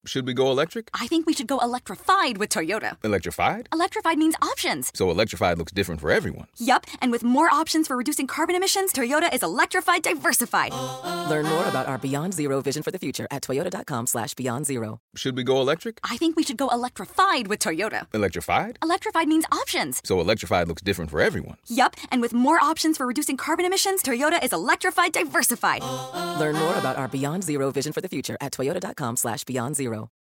Should we go electric? I think we should go electrified with Toyota. Electrified? Electrified means options. So electrified looks different for everyone. Yup, and with more options for reducing carbon emissions, Toyota is electrified diversified. Learn more about our Beyond Zero vision for the future at toyota.com/Beyond Zero. Should we go electric? I think we should go electrified with Toyota. Electrified? Electrified means options. So electrified looks different for everyone. Yup, and with more options for reducing carbon emissions, Toyota is electrified diversified. Learn more about our Beyond Zero vision for the future at toyota.com/Beyond Zero.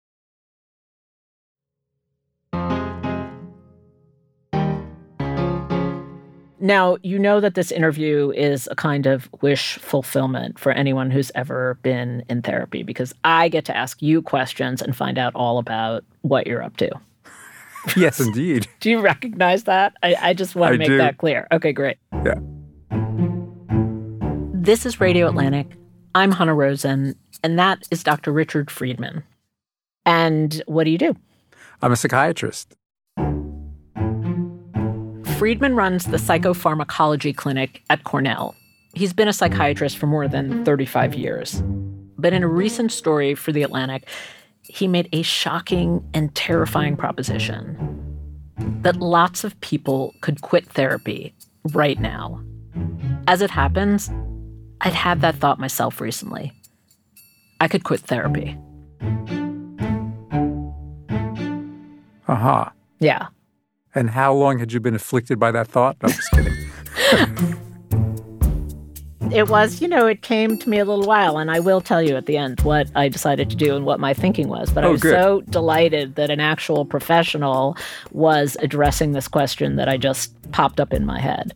Now, you know that this interview is a kind of wish fulfillment for anyone who's ever been in therapy, because I get to ask you questions and find out all about what you're up to. Yes, indeed. Do you recognize that? I just want to make that clear. Okay, great. Yeah. This is Radio Atlantic. I'm Hanna Rosin, and that is Dr. Richard Friedman. And what do you do? I'm a psychiatrist. Friedman runs the psychopharmacology clinic at Cornell. He's been a psychiatrist for more than 35 years. But in a recent story for The Atlantic, he made a shocking and terrifying proposition that lots of people could quit therapy right now. As it happens, I'd had that thought myself recently. I could quit therapy. Uh-huh. Yeah. And how long had you been afflicted by that thought? No, I'm just kidding. It was, it came to me a little while, and I will tell you at the end what I decided to do and what my thinking was. But I was so delighted that an actual professional was addressing this question that I just popped up in my head.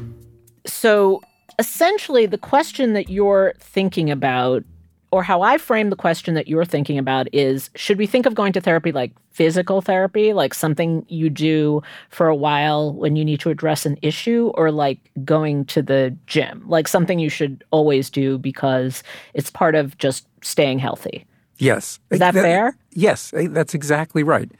So essentially, the question that you're thinking about, or how I frame the question that you're thinking about, is, should we think of going to therapy like physical therapy, like something you do for a while when you need to address an issue, or like going to the gym, like something you should always do because it's part of just staying healthy? Yes. Is that fair? Yes, that's exactly right.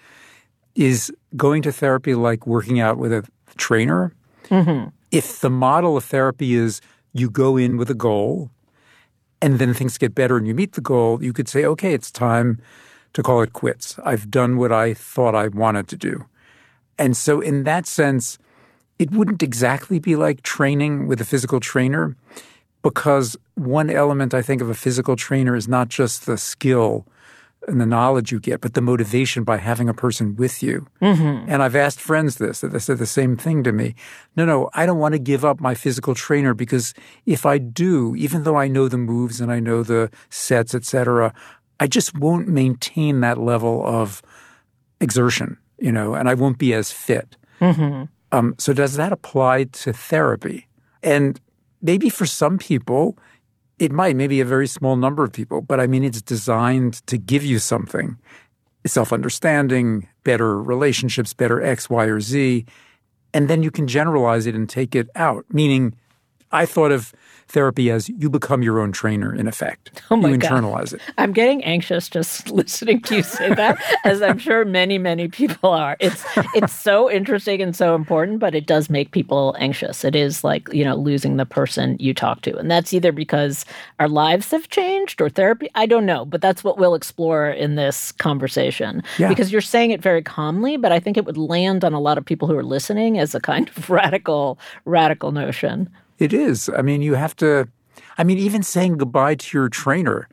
Is going to therapy like working out with a trainer? Mm-hmm. If the model of therapy is you go in with a goal, and then things get better and you meet the goal, you could say, okay, it's time to call it quits. I've done what I thought I wanted to do. And so in that sense, it wouldn't exactly be like training with a physical trainer, because one element, I think, of a physical trainer is not just the skill and the knowledge you get, but the motivation by having a person with you. Mm-hmm. And I've asked friends this, that they said the same thing to me. No, I don't want to give up my physical trainer, because if I do, even though I know the moves and I know the sets, et cetera, I just won't maintain that level of exertion, and I won't be as fit. Mm-hmm. So does that apply to therapy? And maybe for some people, it might, maybe a very small number of people, but I mean, it's designed to give you something. Self-understanding, better relationships, better X, Y, or Z, and then you can generalize it and take it out. Meaning, I thought of therapy as you become your own trainer, in effect. Oh my you God. internalize it. I'm getting anxious just listening to you say that, as I'm sure many, many people are. It's so interesting and so important, but it does make people anxious. It is like, losing the person you talk to. And that's either because our lives have changed or therapy. I don't know, but that's what we'll explore in this conversation. Yeah. Because you're saying it very calmly, but I think it would land on a lot of people who are listening as a kind of radical notion. It is. I mean, you have to – even saying goodbye to your trainer.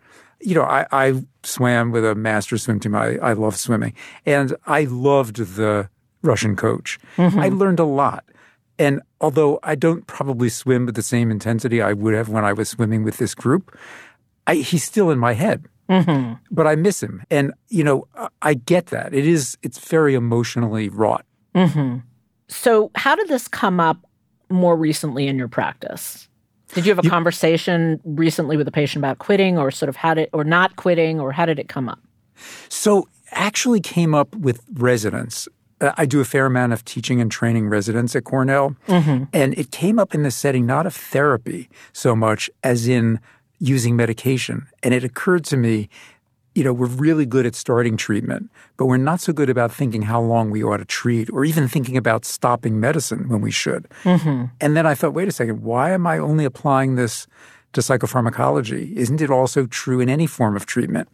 I swam with a master swim team. I love swimming. And I loved the Russian coach. Mm-hmm. I learned a lot. And although I don't probably swim with the same intensity I would have when I was swimming with this group, he's still in my head. Mm-hmm. But I miss him. And, I get that. It's very emotionally wrought. Mm-hmm. So how did this come up more recently in your practice? Did you have a conversation recently with a patient about quitting, or sort of or not quitting, or how did it come up? So actually came up with residents. I do a fair amount of teaching and training residents at Cornell. Mm-hmm. And it came up in the setting not of therapy so much as in using medication. And it occurred to me, we're really good at starting treatment, but we're not so good about thinking how long we ought to treat, or even thinking about stopping medicine when we should. Mm-hmm. And then I thought, wait a second, why am I only applying this to psychopharmacology? Isn't it also true in any form of treatment?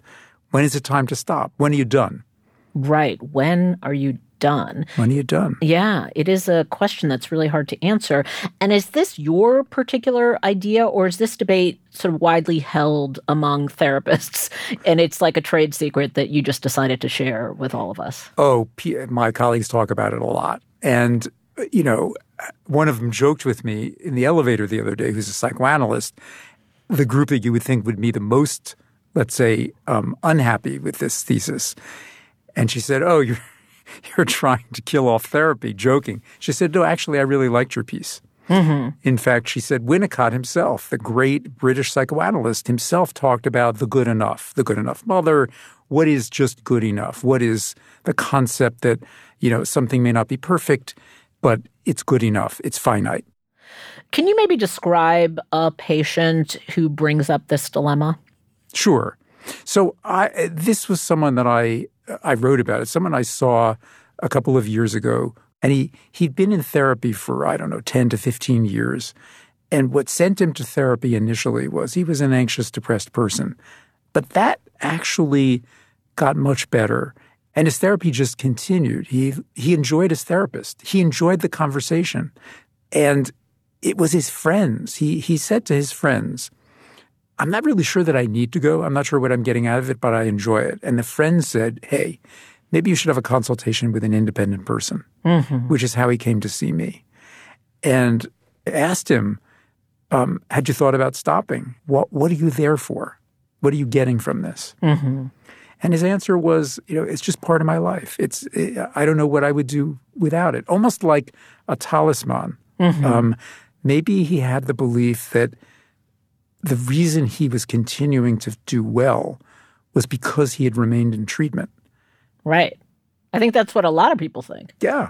When is it time to stop? When are you done? Right. When are you done? When are you done? Yeah, it is a question that's really hard to answer. And is this your particular idea, or is this debate sort of widely held among therapists? And it's like a trade secret that you just decided to share with all of us? Oh, my colleagues talk about it a lot. And, you know, one of them joked with me in the elevator the other day, who's a psychoanalyst, the group that you would think would be the most, let's say, unhappy with this thesis. And she said, oh, you're trying to kill off therapy, joking. She said, no, actually, I really liked your piece. Mm-hmm. In fact, she said Winnicott himself, the great British psychoanalyst himself, talked about the good enough mother. What is just good enough? What is the concept that, you know, something may not be perfect, but it's good enough. It's finite. Can you maybe describe a patient who brings up this dilemma? Sure. So this was someone that I wrote about. It's someone I saw a couple of years ago, and he'd been in therapy for, 10 to 15 years. And what sent him to therapy initially was he was an anxious, depressed person. But that actually got much better. And his therapy just continued. He enjoyed his therapist. He enjoyed the conversation. And it was his friends. He said to his friends, I'm not really sure that I need to go. I'm not sure what I'm getting out of it, but I enjoy it. And the friend said, hey, maybe you should have a consultation with an independent person, which is how he came to see me. And asked him, had you thought about stopping? What are you there for? What are you getting from this? Mm-hmm. And his answer was, it's just part of my life. I don't know what I would do without it. Almost like a talisman. Mm-hmm. Maybe he had the belief that the reason he was continuing to do well was because he had remained in treatment. Right. I think that's what a lot of people think. Yeah.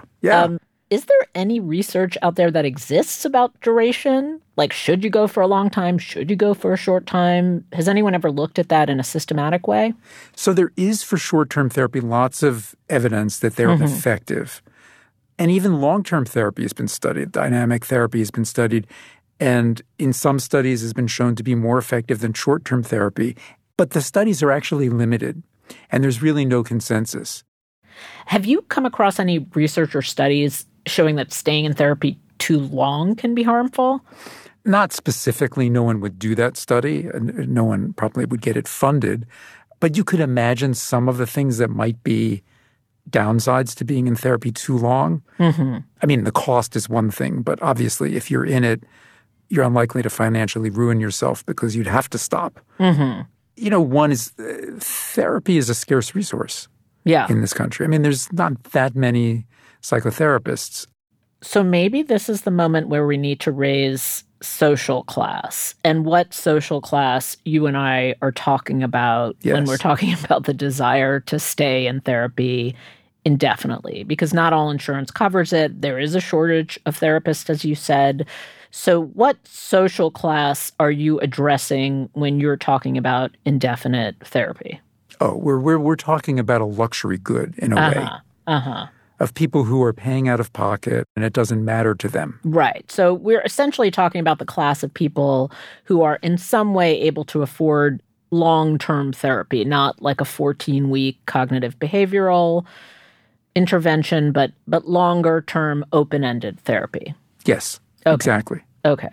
Is there any research out there that exists about duration? Like, should you go for a long time? Should you go for a short time? Has anyone ever looked at that in a systematic way? So there is, for short-term therapy, lots of evidence that they're effective. And even long-term therapy has been studied. Dynamic therapy has been studied. And in some studies has been shown to be more effective than short-term therapy. But the studies are actually limited, and there's really no consensus. Have you come across any research or studies showing that staying in therapy too long can be harmful? Not specifically. No one would do that study, and no one probably would get it funded. But you could imagine some of the things that might be downsides to being in therapy too long. Mm-hmm. I mean, the cost is one thing, but obviously if you're in it, you're unlikely to financially ruin yourself because you'd have to stop. Mm-hmm. One is therapy is a scarce resource in this country. I mean, there's not that many psychotherapists. So maybe this is the moment where we need to raise social class. And what social class you and I are talking about when we're talking about the desire to stay in therapy indefinitely, because not all insurance covers it. There is a shortage of therapists, as you said. So what social class are you addressing when you're talking about indefinite therapy? Oh, we're talking about a luxury good in a way of people who are paying out of pocket and it doesn't matter to them. Right. So we're essentially talking about the class of people who are in some way able to afford long-term therapy, not like a 14-week cognitive behavioral intervention, but longer-term open-ended therapy. Yes. Okay. Exactly. Okay.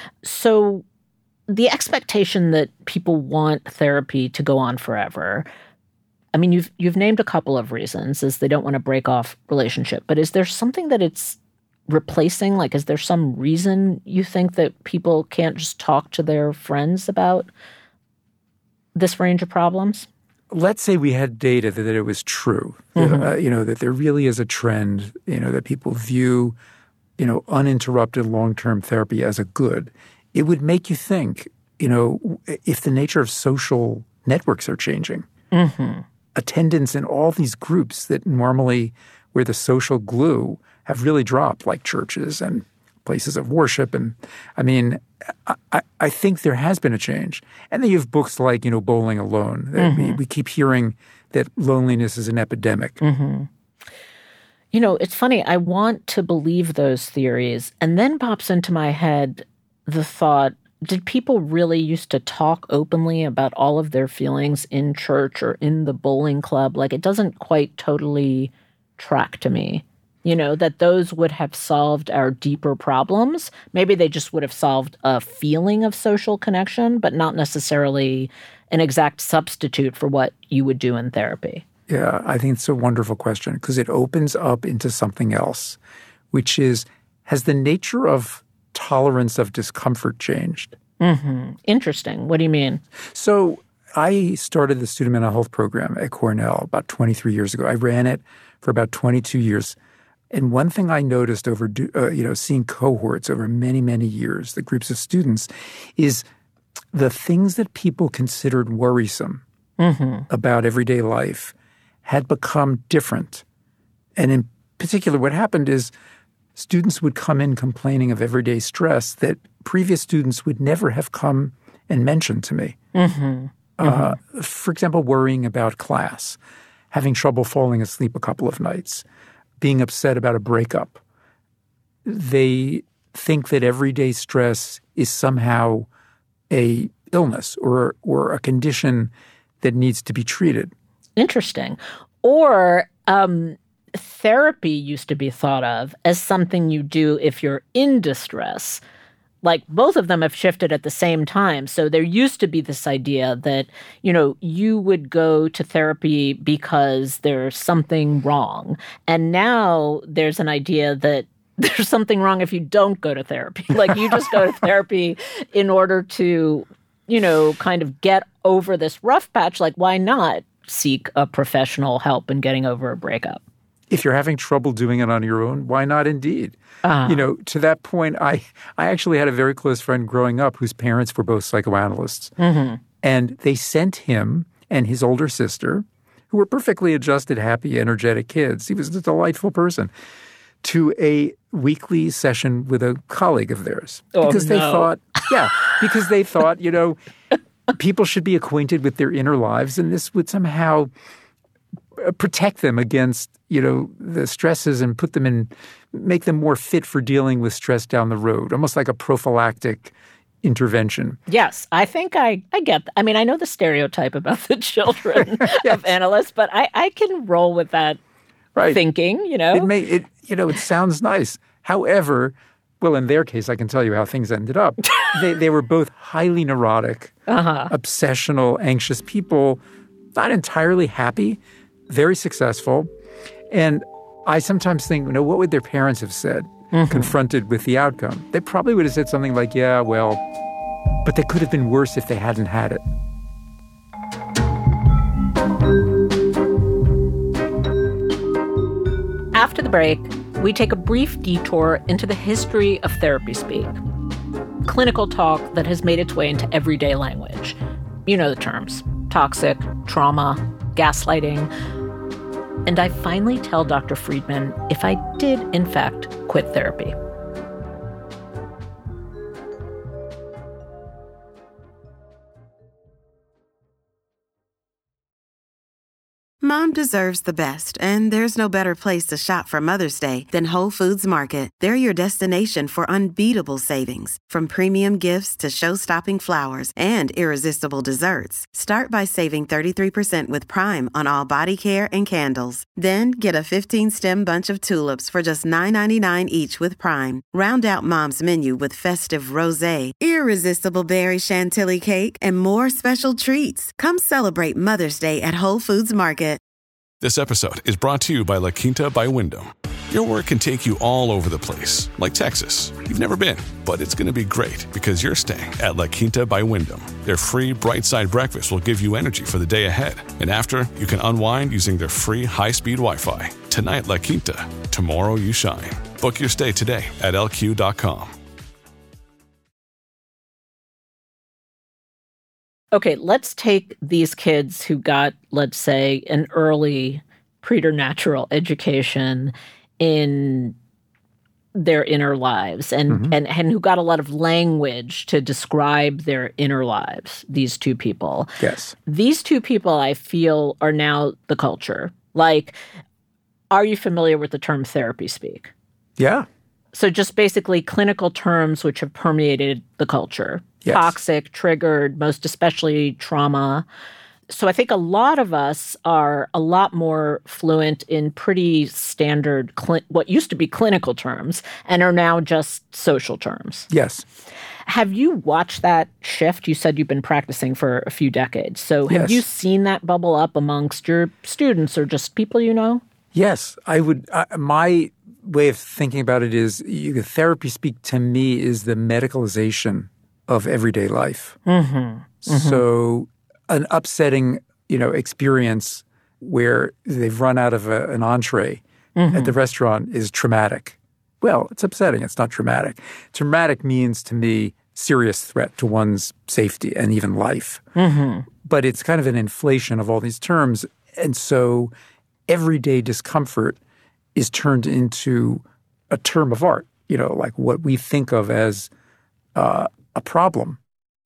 So the expectation that people want therapy to go on forever, I mean, you've named a couple of reasons, is they don't want to break off relationship, but is there something that it's replacing? Like, is there some reason you think that people can't just talk to their friends about this range of problems? Let's say we had data that it was true, that there really is a trend, that people view uninterrupted long-term therapy as a good. It would make you think, if the nature of social networks are changing, attendance in all these groups that normally were the social glue have really dropped, like churches and places of worship. And I mean, I think there has been a change. And then you have books like, Bowling Alone. We keep hearing that loneliness is an epidemic. It's funny. I want to believe those theories. And then pops into my head the thought, did people really used to talk openly about all of their feelings in church or in the bowling club? Like, it doesn't quite totally track to me, that those would have solved our deeper problems. Maybe they just would have solved a feeling of social connection, but not necessarily an exact substitute for what you would do in therapy. Yeah, I think it's a wonderful question because it opens up into something else, which is, has the nature of tolerance of discomfort changed? Mm-hmm. Interesting. What do you mean? So I started the student mental health program at Cornell about 23 years ago. I ran it for about 22 years. And one thing I noticed over, seeing cohorts over many, many years, the groups of students, is the things that people considered worrisome about everyday life had become different. And in particular, what happened is students would come in complaining of everyday stress that previous students would never have come and mentioned to me. For example, worrying about class, having trouble falling asleep a couple of nights, being upset about a breakup. They think that everyday stress is somehow a illness or a condition that needs to be treated. Interesting. Or therapy used to be thought of as something you do if you're in distress. Like, both of them have shifted at the same time. So there used to be this idea that, you would go to therapy because there's something wrong. And now there's an idea that there's something wrong if you don't go to therapy. Like, you just go to therapy in order to, kind of get over this rough patch. Like, why not seek a professional help in getting over a breakup? If you're having trouble doing it on your own, why not indeed? To that point, I actually had a very close friend growing up whose parents were both psychoanalysts. And they sent him and his older sister, who were perfectly adjusted, happy, energetic kids. He was a delightful person, to a weekly session with a colleague of theirs. Because they thought, people should be acquainted with their inner lives, and this would somehow protect them against, the stresses and make them more fit for dealing with stress down the road, almost like a prophylactic intervention. Yes, I think I get that. I mean, I know the stereotype about the children of analysts, but I can roll with that thinking, It sounds nice. However, well, in their case, I can tell you how things ended up. They were both highly neurotic, obsessional, anxious people, not entirely happy, very successful. And I sometimes think, what would their parents have said confronted with the outcome? They probably would have said something like, yeah, well, but they could have been worse if they hadn't had it. After the break, we take a brief detour into the history of therapy speak. Clinical talk that has made its way into everyday language. You know the terms: toxic, trauma, gaslighting. And I finally tell Dr. Friedman if I did, in fact, quit therapy. Mom deserves the best, and there's no better place to shop for Mother's Day than Whole Foods Market. They're your destination for unbeatable savings, from premium gifts to show-stopping flowers and irresistible desserts. Start by saving 33% with Prime on all body care and candles. Then get a 15-stem bunch of tulips for just $9.99 each with Prime. Round out Mom's menu with festive rosé, irresistible berry chantilly cake, and more special treats. Come celebrate Mother's Day at Whole Foods Market. This episode is brought to you by La Quinta by Wyndham. Your work can take you all over the place, like Texas. You've never been, but it's going to be great because you're staying at La Quinta by Wyndham. Their free Bright Side breakfast will give you energy for the day ahead. And after, you can unwind using their free high-speed Wi-Fi. Tonight, La Quinta. Tomorrow, you shine. Book your stay today at LQ.com. Okay, let's take these kids who got, let's say, an early preternatural education in their inner lives and who got a lot of language to describe their inner lives, these two people. Yes. These two people, I feel, are now the culture. Like, are you familiar with the term therapy speak? Yeah. So just basically clinical terms which have permeated the culture. Yes. Toxic, triggered, most especially trauma. So I think a lot of us are a lot more fluent in pretty standard, what used to be clinical terms, and are now just social terms. Yes. Have you watched that shift? You said you've been practicing for a few decades. So have you seen that bubble up amongst your students or just people you know? Yes. I would. My way of thinking about it is therapy speak to me is the medicalization of everyday life. Mm-hmm. Mm-hmm. So an upsetting, experience where they've run out of an entree at the restaurant is traumatic. Well, it's upsetting. It's not traumatic. Traumatic means to me serious threat to one's safety and even life. Mm-hmm. But it's kind of an inflation of all these terms. And so everyday discomfort is turned into a term of art, like what we think of as a problem.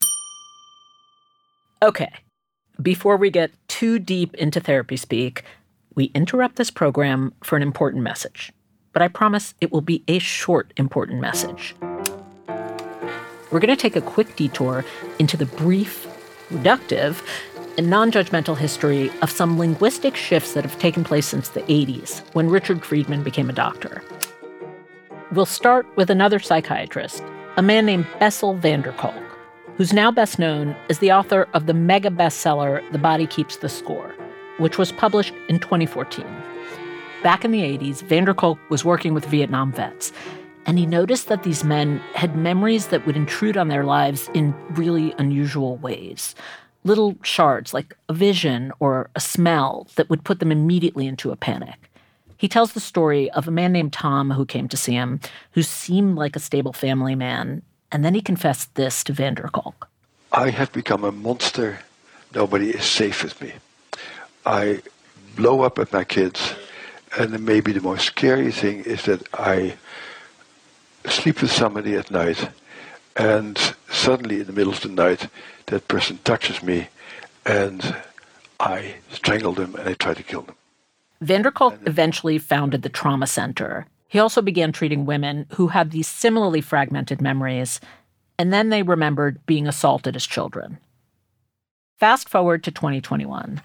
Okay. Before we get too deep into therapy speak, we interrupt this program for an important message. But I promise it will be a short, important message. We're going to take a quick detour into the brief, reductive, and non-judgmental history of some linguistic shifts that have taken place since the 80s, when Richard Friedman became a doctor. We'll start with another psychiatrist, a man named Bessel van der Kolk, who's now best known as the author of the mega bestseller The Body Keeps the Score, which was published in 2014. Back in the 80s, van der Kolk was working with Vietnam vets, and he noticed that these men had memories that would intrude on their lives in really unusual ways. Little shards, like a vision or a smell, that would put them immediately into a panic. He tells the story of a man named Tom who came to see him, who seemed like a stable family man, and then he confessed this to van der Kolk. I have become a monster. Nobody is safe with me. I blow up at my kids. And maybe the most scary thing is that I sleep with somebody at night, and suddenly in the middle of the night, that person touches me, and I strangle them and I try to kill them. Van der Kolk eventually founded the Trauma Center. He also began treating women who had these similarly fragmented memories, and then they remembered being assaulted as children. Fast forward to 2021.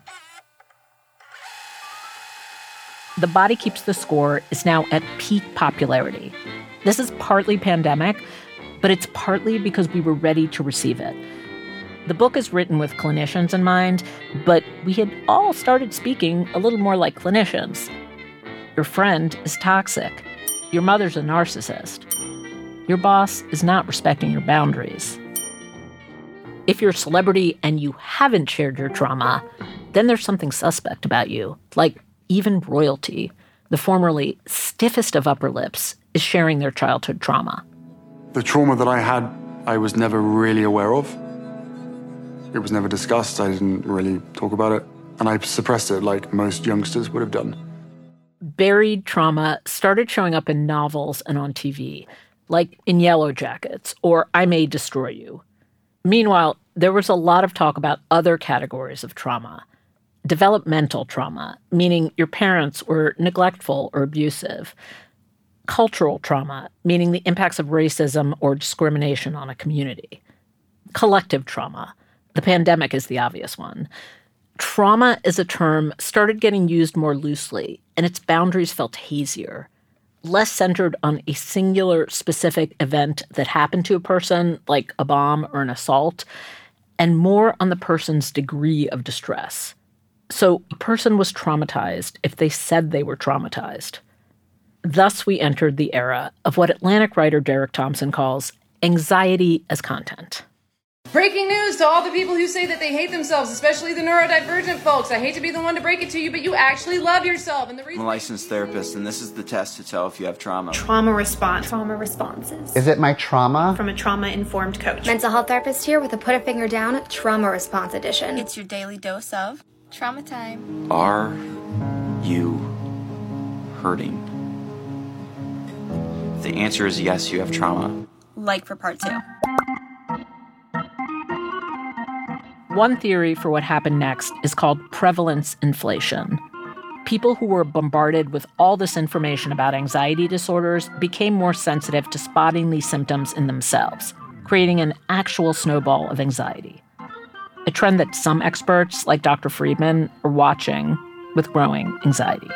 The Body Keeps the Score is now at peak popularity. This is partly pandemic, but it's partly because we were ready to receive it. The book is written with clinicians in mind, but we had all started speaking a little more like clinicians. Your friend is toxic. Your mother's a narcissist. Your boss is not respecting your boundaries. If you're a celebrity and you haven't shared your trauma, then there's something suspect about you, like even royalty, the formerly stiffest of upper lips, is sharing their childhood trauma. The trauma that I had, I was never really aware of. It was never discussed. I didn't really talk about it. And I suppressed it like most youngsters would have done. Buried trauma started showing up in novels and on TV, like in Yellow Jackets or I May Destroy You. Meanwhile, there was a lot of talk about other categories of trauma. Developmental trauma, meaning your parents were neglectful or abusive. Cultural trauma, meaning the impacts of racism or discrimination on a community. Collective trauma. The pandemic is the obvious one. Trauma as a term started getting used more loosely, and its boundaries felt hazier. Less centered on a singular specific event that happened to a person, like a bomb or an assault, and more on the person's degree of distress. So a person was traumatized if they said they were traumatized. Thus, we entered the era of what Atlantic writer Derek Thompson calls anxiety as content. Breaking news to all the people who say that they hate themselves, especially the neurodivergent folks. I hate to be the one to break it to you, but you actually love yourself. And the reason I'm a licensed therapist, and this is the test to tell if you have trauma. Trauma response. Trauma responses. Is it my trauma? From a trauma-informed coach. Mental health therapist here with a Put a Finger Down Trauma Response Edition. It's your daily dose of trauma time. Are you hurting? If the answer is yes, you have trauma. Like for part 2. One theory for what happened next is called prevalence inflation. people who were bombarded with all this information about anxiety disorders became more sensitive to spotting these symptoms in themselves, creating an actual snowball of anxiety. A trend that some experts, like Dr. Friedman, are watching with growing anxiety.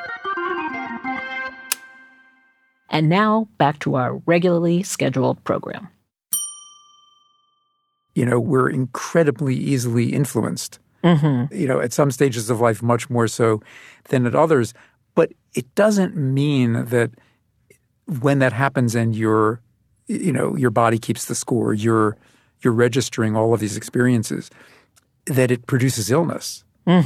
And now, back to our regularly scheduled program. We're incredibly easily influenced. At some stages of life, much more so than at others. But it doesn't mean that when that happens and your body keeps the score, you're registering all of these experiences, that it produces illness.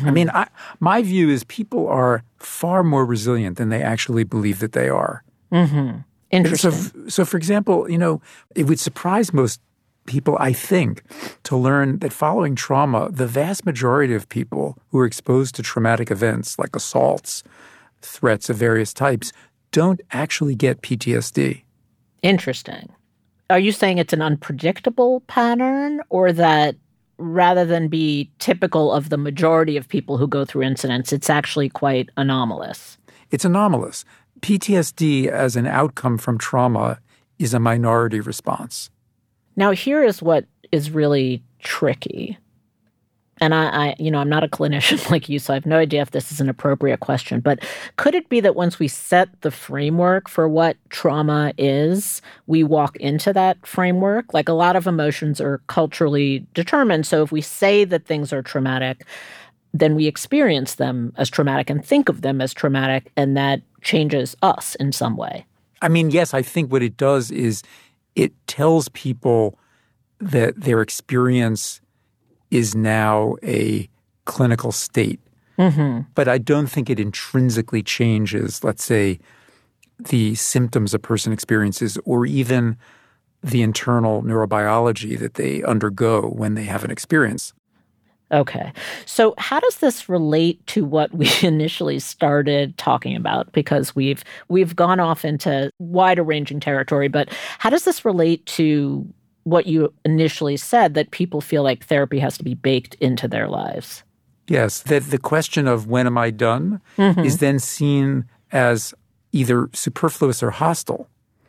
My view is people are far more resilient than they actually believe that they are. Interesting. So, for example, it would surprise most people, I think, to learn that following trauma, the vast majority of people who are exposed to traumatic events like assaults, threats of various types, don't actually get PTSD. Interesting. Are you saying it's an unpredictable pattern, or that rather than be typical of the majority of people who go through incidents, it's actually quite anomalous? It's anomalous. PTSD as an outcome from trauma is a minority response. Now, here is what is really tricky. And I'm not a clinician like you, so I have no idea if this is an appropriate question. But could it be that once we set the framework for what trauma is, we walk into that framework? Like, a lot of emotions are culturally determined. So if we say that things are traumatic, then we experience them as traumatic and think of them as traumatic, and that changes us in some way. Yes, I think what it does is it tells people that their experience is now a clinical state. But I don't think it intrinsically changes, let's say, the symptoms a person experiences or even the internal neurobiology that they undergo when they have an experience. Okay. So how does this relate to what we initially started talking about? Because we've gone off into wider-ranging territory, but how does this relate to what you initially said, that people feel like therapy has to be baked into their lives? Yes, that the question of when am I done is then seen as either superfluous or hostile.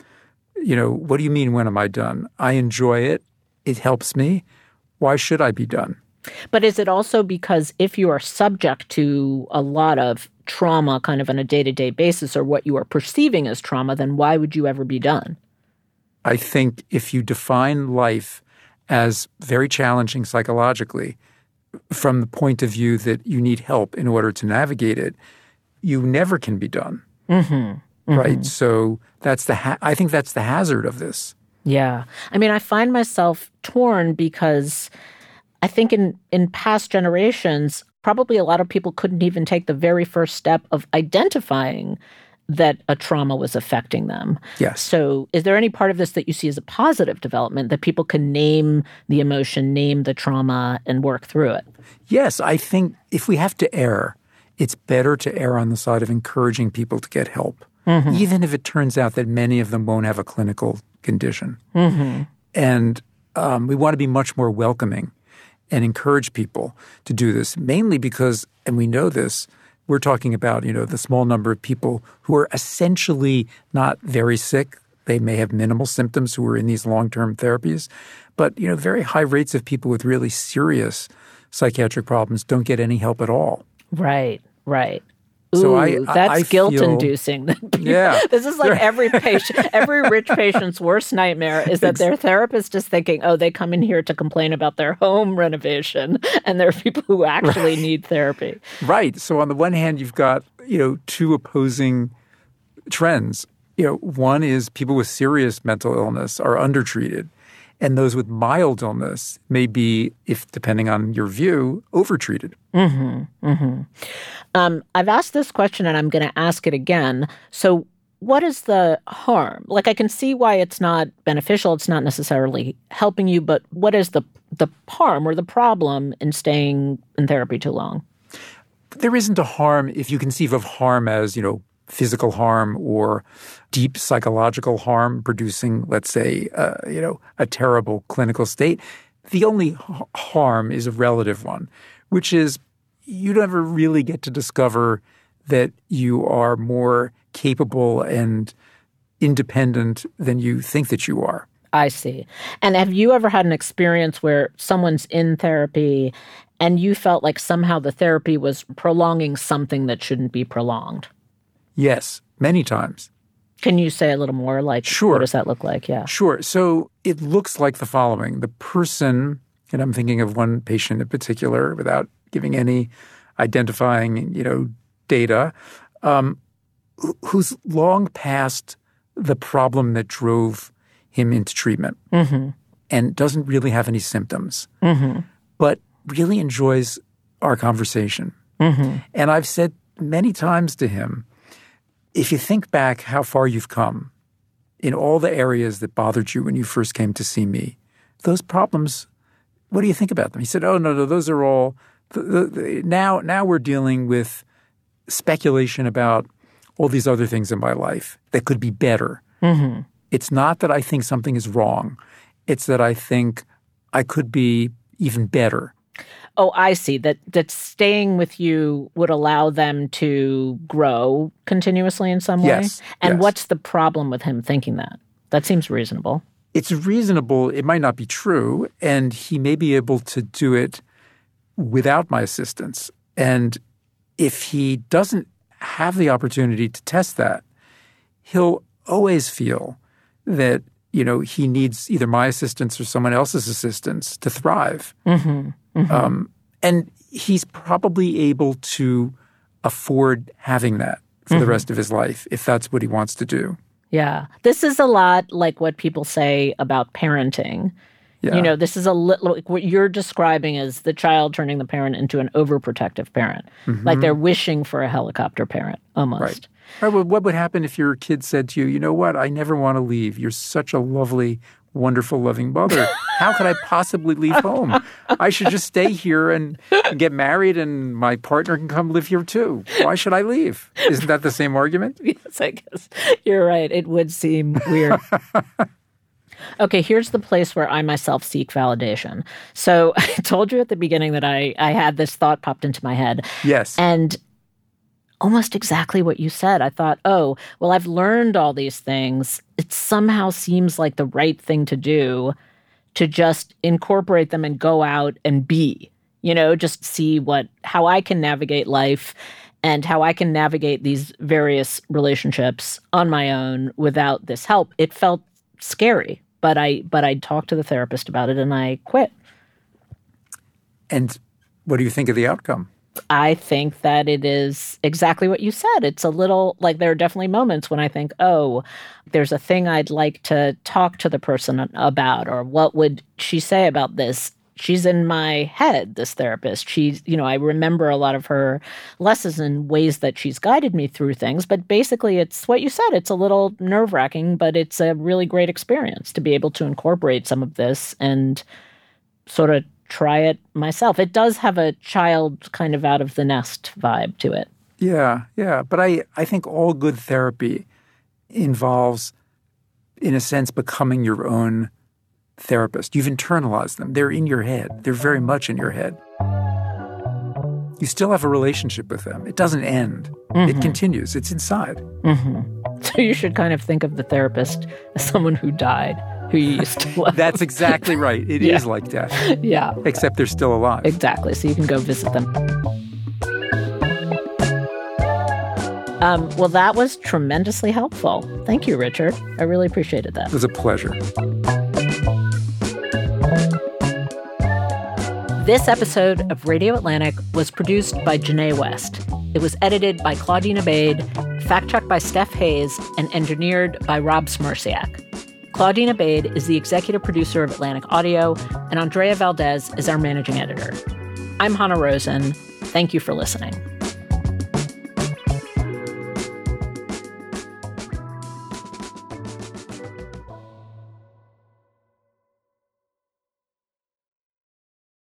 What do you mean, when am I done? I enjoy it. It helps me. Why should I be done? But is it also because if you are subject to a lot of trauma kind of on a day-to-day basis, or what you are perceiving as trauma, then why would you ever be done? I think if you define life as very challenging psychologically from the point of view that you need help in order to navigate it, you never can be done. Right? So I think that's the hazard of this. Yeah. I find myself torn because I think in past generations, probably a lot of people couldn't even take the very first step of identifying that a trauma was affecting them. Yes. So is there any part of this that you see as a positive development, that people can name the emotion, name the trauma, and work through it? Yes. I think if we have to err, it's better to err on the side of encouraging people to get help, even if it turns out that many of them won't have a clinical condition. And we want to be much more welcoming and encourage people to do this, mainly because, and we know this, we're talking about, the small number of people who are essentially not very sick. They may have minimal symptoms who are in these long-term therapies. But, very high rates of people with really serious psychiatric problems don't get any help at all. Right. So that's guilt-inducing. Yeah. This is like every rich patient's worst nightmare is that their therapist is thinking, they come in here to complain about their home renovation, and there are people who actually need therapy. Right. So on the one hand, you've got, two opposing trends. One is people with serious mental illness are undertreated, and those with mild illness may be, if depending on your view, overtreated. I've asked this question and I'm going to ask it again. So what is the harm? Like, I can see why it's not beneficial. It's not necessarily helping you, but what is the harm or the problem in staying in therapy too long? There isn't a harm if you conceive of harm as, physical harm or deep psychological harm producing, let's say, a terrible clinical state. The only harm is a relative one, which is you never really get to discover that you are more capable and independent than you think that you are. I see. And have you ever had an experience where someone's in therapy and you felt like somehow the therapy was prolonging something that shouldn't be prolonged? Yes, many times. Can you say a little more? Like, sure. What does that look like? Yeah. Sure. So it looks like the following. The person, and I'm thinking of one patient in particular without giving any identifying, data, who's long past the problem that drove him into treatment and doesn't really have any symptoms, but really enjoys our conversation. And I've said many times to him, if you think back how far you've come in all the areas that bothered you when you first came to see me, those problems, what do you think about them? He said, oh, no, those are all now we're dealing with speculation about all these other things in my life that could be better. It's not that I think something is wrong. It's that I think I could be even better. Oh, I see. That staying with you would allow them to grow continuously in some way? Yes. And what's the problem with him thinking that? That seems reasonable. It's reasonable. It might not be true. And he may be able to do it without my assistance. And if he doesn't have the opportunity to test that, he'll always feel that, he needs either my assistance or someone else's assistance to thrive. And he's probably able to afford having that for the rest of his life if that's what he wants to do. Yeah. This is a lot like what people say about parenting. Yeah. This is like what you're describing as the child turning the parent into an overprotective parent. Like they're wishing for a helicopter parent almost. Right. Well, what would happen if your kid said to you, you know what, I never want to leave. You're such a lovely, wonderful, loving mother. How could I possibly leave home? I should just stay here and get married and my partner can come live here too. Why should I leave? Isn't that the same argument? Yes, I guess. You're right. It would seem weird. Okay, here's the place where I myself seek validation. So I told you at the beginning that I had this thought popped into my head. Yes. And almost exactly what you said. I thought, oh, well, I've learned all these things. It somehow seems like the right thing to do to just incorporate them and go out and be, just see how I can navigate life and how I can navigate these various relationships on my own without this help. It felt scary, but I talked to the therapist about it and I quit. And what do you think of the outcome? I think that it is exactly what you said. It's a little like there are definitely moments when I think, oh, there's a thing I'd like to talk to the person about, or what would she say about this? She's in my head, this therapist. I remember a lot of her lessons and ways that she's guided me through things. But basically, it's what you said. It's a little nerve-wracking, but it's a really great experience to be able to incorporate some of this and sort of try it myself. It does have a child kind of out of the nest vibe to it. Yeah. But I think all good therapy involves, in a sense, becoming your own therapist. You've internalized them. They're in your head. They're very much in your head. You still have a relationship with them. It doesn't end. It continues. It's inside. So you should kind of think of the therapist as someone who died, who you used to love. That's exactly right. It is like death. Yeah. Except they're still alive. Exactly. So you can go visit them. Well, that was tremendously helpful. Thank you, Richard. I really appreciated that. It was a pleasure. This episode of Radio Atlantic was produced by Janae West. It was edited by Claudine Abade, fact-checked by Steph Hayes, and engineered by Rob Smerciak. Claudine Abade is the executive producer of Atlantic Audio, and Andrea Valdez is our managing editor. I'm Hannah Rosen. Thank you for listening.